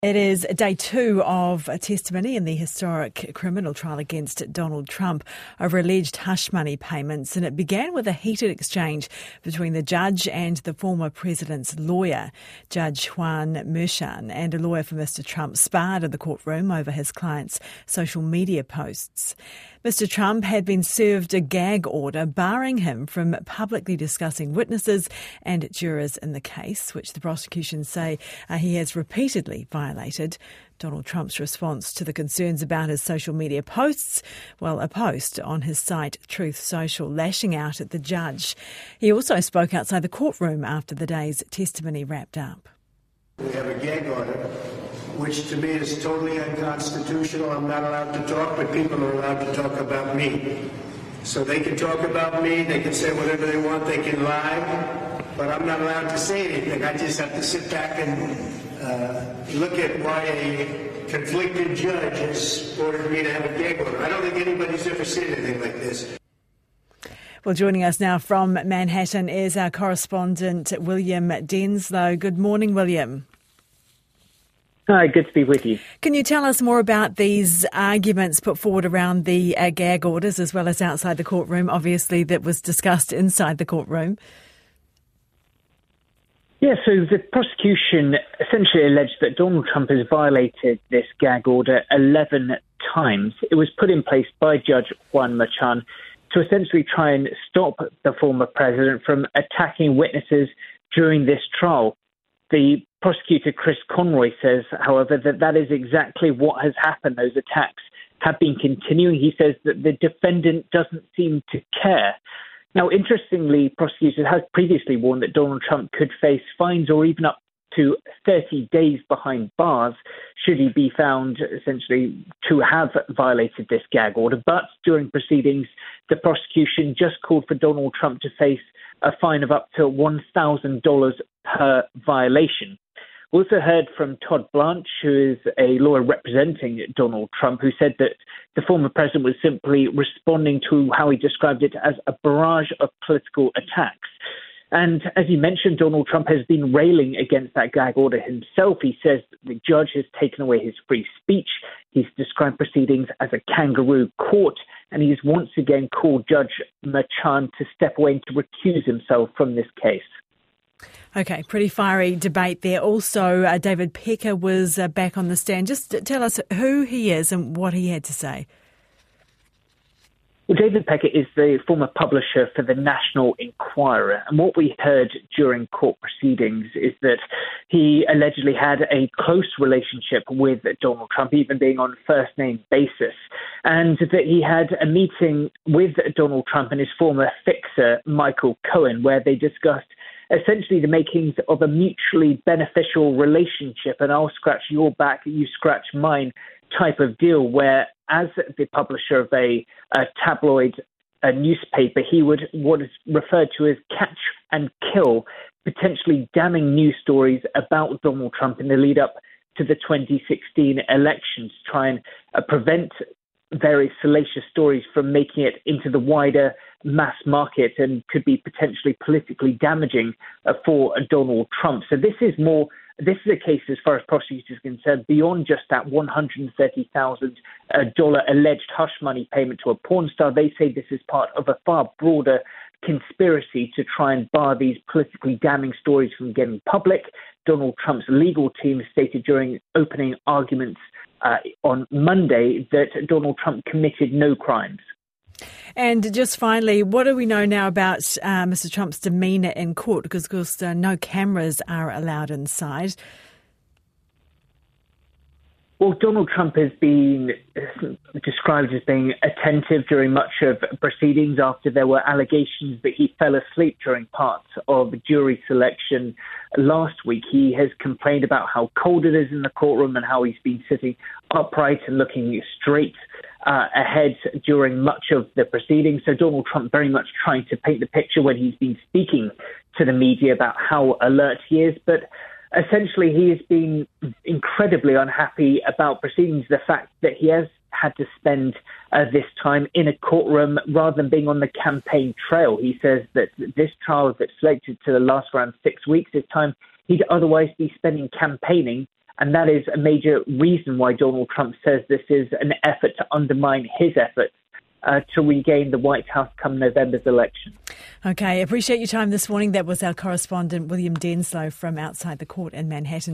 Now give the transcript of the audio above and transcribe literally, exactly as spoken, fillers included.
It is day two of a testimony in the historic criminal trial against Donald Trump over alleged hush money payments, and it began with a heated exchange between the judge and the former president's lawyer. Judge Juan Merchan and a lawyer for Mister Trump sparred in the courtroom over his client's social media posts. Mister Trump had been served a gag order barring him from publicly discussing witnesses and jurors in the case, which the prosecution say uh, he has repeatedly violated. Donald Trump's response to the concerns about his social media posts, well, a post on his site Truth Social lashing out at the judge. He also spoke outside the courtroom after the day's testimony wrapped up. We have a gag order, which to me is totally unconstitutional. I'm not allowed to talk, but people are allowed to talk about me. So they can talk about me, they can say whatever they want, they can lie, but I'm not allowed to say anything. I just have to sit back and uh, look at why a conflicted judge has ordered me to have a gag order. I don't think anybody's ever seen anything like this. Well, joining us now from Manhattan is our correspondent, William Denslow. Good morning, William. Hi, good to be with you. Can you tell us more about these arguments put forward around the uh, gag orders as well as outside the courtroom, obviously, that was discussed inside the courtroom? Yeah, so the prosecution essentially alleged that Donald Trump has violated this gag order eleven times. It was put in place by Judge Juan Merchan to essentially try and stop the former president from attacking witnesses during this trial. The prosecutor, Chris Conroy, says, however, that that is exactly what has happened. Those attacks have been continuing. He says that the defendant doesn't seem to care. Now, interestingly, prosecutors have previously warned that Donald Trump could face fines or even up to thirty days behind bars should he be found essentially to have violated this gag order. But during proceedings, the prosecution just called for Donald Trump to face a fine of up to one thousand dollars per violation. We also heard from Todd Blanche, who is a lawyer representing Donald Trump, who said that the former president was simply responding to how he described it as a barrage of political attacks. And as you mentioned, Donald Trump has been railing against that gag order himself. He says the judge has taken away his free speech. He's described proceedings as a kangaroo court, and he's once again called Judge Merchan to step away and to recuse himself from this case. OK, pretty fiery debate there. Also, uh, David Pecker was uh, back on the stand. Just tell us who he is and what he had to say. Well, David Pecker is the former publisher for the National Enquirer, and what we heard during court proceedings is that he allegedly had a close relationship with Donald Trump, even being on first-name basis, and that he had a meeting with Donald Trump and his former fixer, Michael Cohen, where they discussed essentially the makings of a mutually beneficial relationship, and I'll scratch your back, you scratch mine type of deal, where as the publisher of a, a tabloid a newspaper, he would what is referred to as catch and kill potentially damning news stories about Donald Trump in the lead up to the twenty sixteen elections, to try and uh, prevent various salacious stories from making it into the wider mass market and could be potentially politically damaging uh, for Donald Trump. So this is more, this is a case as far as prosecutors are concerned beyond just that one hundred thirty thousand dollars uh, alleged hush money payment to a porn star. They say this is part of a far broader conspiracy to try and bar these politically damning stories from getting public. Donald Trump's legal team stated during opening arguments uh, on Monday that Donald Trump committed no crimes. And just finally, what do we know now about uh, Mister Trump's demeanour in court? Because, of course, uh, no cameras are allowed inside. Well, Donald Trump has been described as being attentive during much of proceedings after there were allegations that he fell asleep during parts of jury selection last week. He has complained about how cold it is in the courtroom and how he's been sitting upright and looking straight uh, ahead during much of the proceedings. So Donald Trump very much trying to paint the picture when he's been speaking to the media about how alert he is. But essentially, he has been incredibly unhappy about proceedings, the fact that he has had to spend uh, this time in a courtroom rather than being on the campaign trail. He says that this trial, if it's selected to last around six weeks, this time he'd otherwise be spending campaigning And that is a major reason why Donald Trump says this is an effort to undermine his efforts uh, to regain the White House come November's election. OK, appreciate your time this morning. That was our correspondent, William Denslow, from outside the court in Manhattan.